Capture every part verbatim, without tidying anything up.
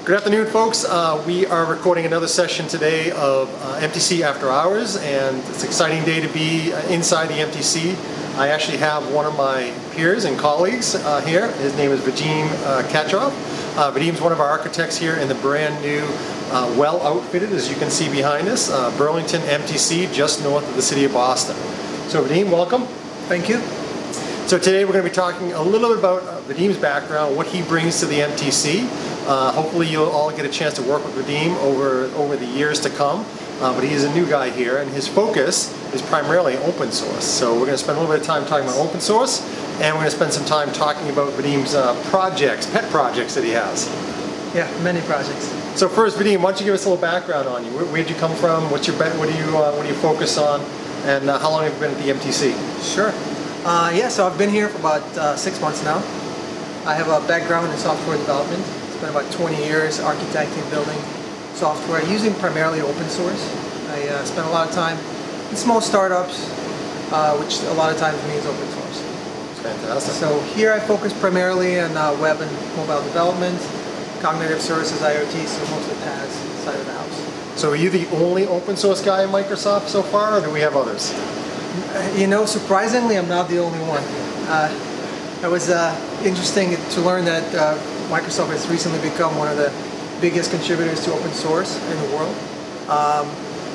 Good afternoon, folks. Uh, we are recording another session today of uh, M T C After Hours, and it's an exciting day to be uh, inside the M T C. I actually have one of my peers and colleagues uh, here. His name is Vadim uh, Katrov. Uh, Vadim's one of our architects here in the brand new, uh, well outfitted, as you can see behind us, uh, Burlington M T C, just north of the city of Boston. So Vadim, welcome. Thank you. So today we're going to be talking a little bit about uh, Vadim's background, what he brings to the M T C. Uh, hopefully you'll all get a chance to work with Vadim over, over the years to come. Uh, but he's a new guy here, and his focus is primarily open source. So we're going to spend a little bit of time talking about open source, and we're going to spend some time talking about Vadim's uh, projects, pet projects that he has. Yeah, many projects. So first, Vadim, why don't you give us a little background on you? Where, where'd you come from? What's your what do you uh, what do you focus on? And uh, how long have you been at the M T C? Sure. Uh, yeah, so I've been here for about uh, six months now. I have a background in software development. Spent about twenty years architecting, building software, using primarily open source. I uh, spent a lot of time in small startups, uh, which a lot of times means open source. Fantastic. So here I focus primarily on uh, web and mobile development, cognitive services, I O T, so most of the P A S side of the house. So are you the only open source guy in Microsoft so far, or do we have others? You know, surprisingly, I'm not the only one. Uh, it was uh, interesting to learn that uh, Microsoft has recently become one of the biggest contributors to open source in the world. Um,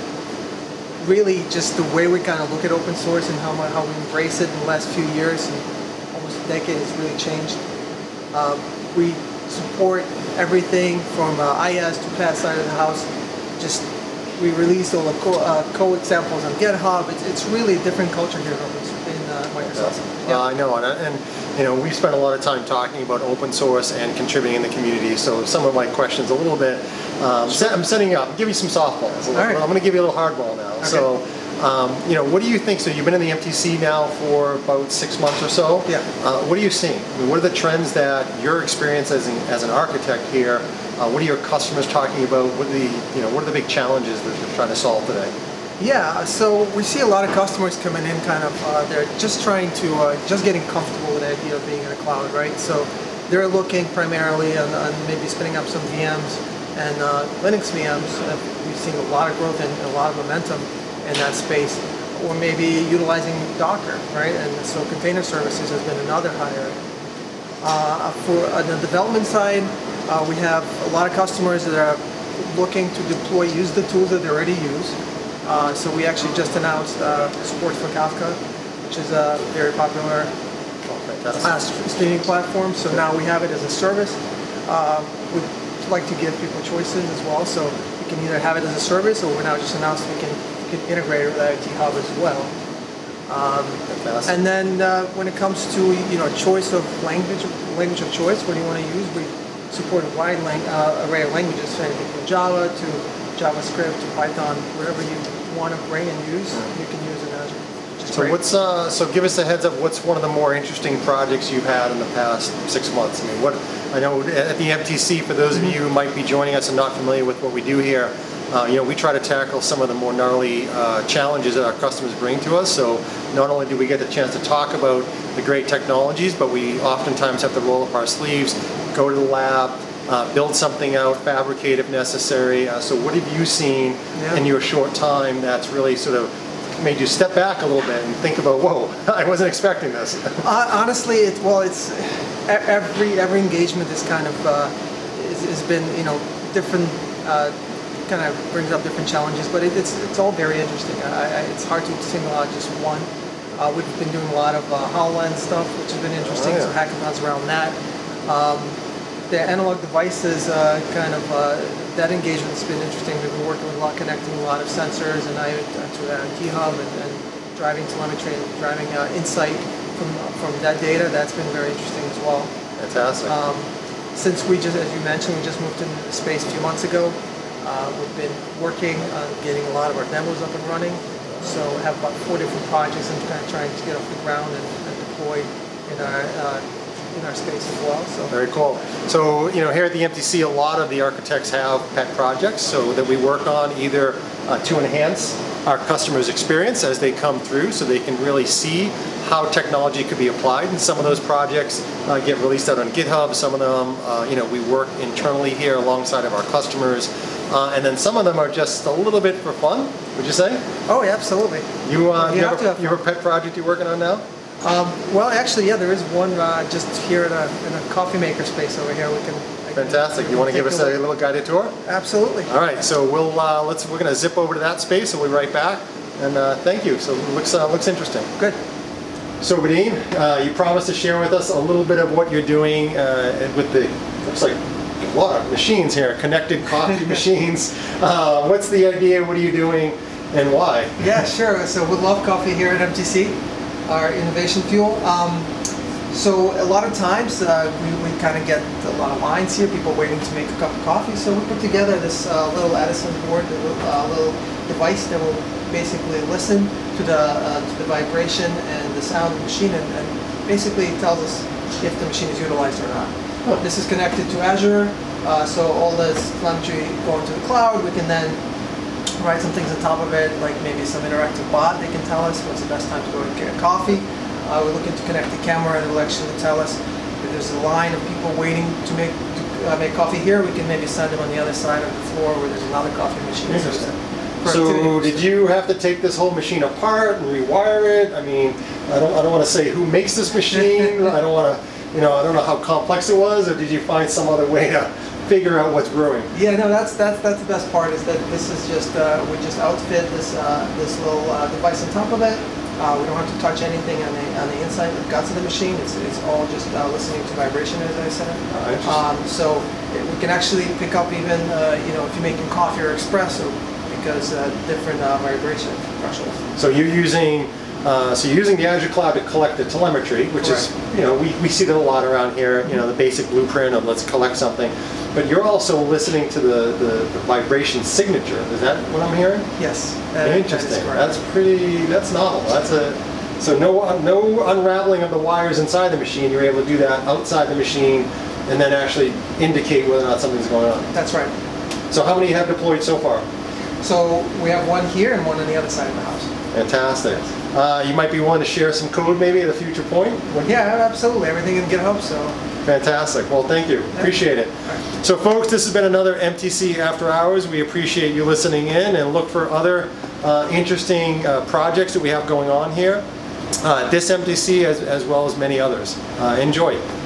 really, just the way we kind of look at open source and how, how we embrace it in the last few years, and almost a decade, has really changed. Um, we support everything from uh, I S to P A S side of the house. Just we release all the co uh, code examples on GitHub. It's, it's really a different culture here in uh, Microsoft. Yeah. Uh, I know, and, and you know, we spent a lot of time talking about open source and contributing in the community. So some of my questions a little bit, um, sure. I'm setting up. Give you some softballs. All right. I'm going to give you a little hardball now. Okay. So, um, you know, what do you think? So you've been in the M T C now for about six months or so. Yeah. Uh, what are you seeing? I mean, what are the trends that your experience as an, as an architect here? Uh, what are your customers talking about? What are the you know what are the big challenges that they're trying to solve today? Yeah, so we see a lot of customers coming in kind of, uh, they're just trying to, uh, just getting comfortable with the idea of being in a cloud, right? So they're looking primarily on, on maybe spinning up some V Ms and uh, Linux V Ms. Uh, we've seen a lot of growth and a lot of momentum in that space. Or maybe utilizing Docker, right? And so container services has been another higher. Uh, for on the development side, uh, we have a lot of customers that are looking to deploy, use the tools that they already use. Uh, so we actually just announced uh, support for Kafka, which is a very popular uh, streaming platform. So now we have it as a service. Uh, we'd like to give people choices as well. So you can either have it as a service, or we're now just announced we can, we can integrate it with I O T Hub as well. Um, and then uh, when it comes to you know choice of language, language of choice, what do you want to use? We support a wide lang uh, array of languages, so anything from Java to JavaScript to Python, whatever you want to bring and use, you can use in Azure. So great. what's uh, so give us a heads up. What's one of the more interesting projects you've had in the past six months? I mean, what I know at the M T C, for those of you who might be joining us and not familiar with what we do here, uh, you know, we try to tackle some of the more gnarly uh, challenges that our customers bring to us. So not only do we get the chance to talk about the great technologies, but we oftentimes have to roll up our sleeves, go to the lab. Uh, build something out, fabricate if necessary. Uh, so what have you seen yeah. in your short time that's really sort of made you step back a little bit and think about, whoa, I wasn't expecting this? uh, honestly, it, well, it's every every engagement is kind of uh, is, has been you know different, uh, kind of brings up different challenges, but it, it's it's all very interesting. I, I, it's hard to single out just one. Uh, we've been doing a lot of uh, HoloLens stuff, which has been interesting. Oh, yeah. So hackathons around that. Um, The analog devices, uh, kind of, uh, that engagement's been interesting. We've been working with a lot, connecting a lot of sensors and I O T to the I O T Hub and, and driving telemetry and driving uh, insight from from that data. That's been very interesting as well. Fantastic. Um, since we just, as you mentioned, we just moved into the space a few months ago. Uh, we've been working on getting a lot of our demos up and running. So we have about four different projects and kind of trying to get off the ground and, and deploy in our uh, in our space as well. So very cool. So you know, here at the M T C, a lot of the architects have pet projects, so that we work on either uh, to enhance our customers' experience as they come through, so they can really see how technology could be applied. And some of those projects uh, get released out on GitHub. Some of them, uh, you know, we work internally here alongside of our customers. Uh, and then some of them are just a little bit for fun, would you say? Oh, yeah, absolutely. You, uh, you, you, have, have to a, have you have a pet project you're working on now? Um, well, actually, yeah, there is one uh, just here in a, in a coffee maker space over here. We can. I Fantastic. Can, you want to give us a, a little guided tour? Absolutely. All right. So we'll uh, let's we're going to zip over to that space, and we'll be right back. And uh, thank you. So it looks uh, looks interesting. Good. So Vadim, uh, you promised to share with us a little bit of what you're doing uh, with the looks like a lot of machines here, connected coffee machines. Uh, what's the idea? What are you doing, and why? Yeah, sure. So we love coffee here at M T C, our innovation fuel. Um, so a lot of times uh, we, we kind of get a lot of lines here, people waiting to make a cup of coffee. So we put together this uh, little Edison board, a little, uh, little device that will basically listen to the uh, to the vibration and the sound of the machine, and, and basically tells us if the machine is utilized or not. Huh. This is connected to Azure, uh, so all this telemetry going to the cloud. We can then write some things on top of it, like maybe some interactive bot. They can tell us when's the best time to go and get a coffee. Uh, we're looking to connect the camera, and it will actually tell us if there's a line of people waiting to make to, uh, make coffee here. We can maybe send them on the other side of the floor where there's another coffee machine. Interesting. So did you have to take this whole machine apart and rewire it? I mean, I don't, I don't want to say who makes this machine. I don't want to, you know, I don't know how complex it was, or did you find some other way to figure out what's brewing? Yeah, no, that's that's that's the best part, is that this is just uh, we just outfit this uh, this little uh, device on top of it. Uh, we don't have to touch anything on the on the inside, the guts of the machine. It's it's all just uh, listening to vibration, as I said. Oh, um, so it, we can actually pick up even uh, you know, if you're making coffee or espresso, because uh, different uh, vibration thresholds. So you're using, uh, so you're using the Azure Cloud to collect the telemetry, which Correct. is, you know, we, we see that a lot around here, you know, the basic blueprint of let's collect something. But you're also listening to the, the, the vibration signature. Is that what I'm hearing? Yes. Uh, Interesting. That is correct. That's pretty, that's novel. That's a, so no, no unraveling of the wires inside the machine. You're able to do that outside the machine and then actually indicate whether or not something's going on. That's right. So how many have deployed so far? So we have one here and one on the other side of the house. Fantastic. Uh, you might be willing to share some code maybe at a future point? Well, yeah, absolutely. Everything in GitHub, so. Fantastic. Well, thank you. Appreciate it. So folks, this has been another M T C After Hours. We appreciate you listening in, and look for other uh, interesting uh, projects that we have going on here uh, at this M T C, as, as well as many others. Uh, enjoy.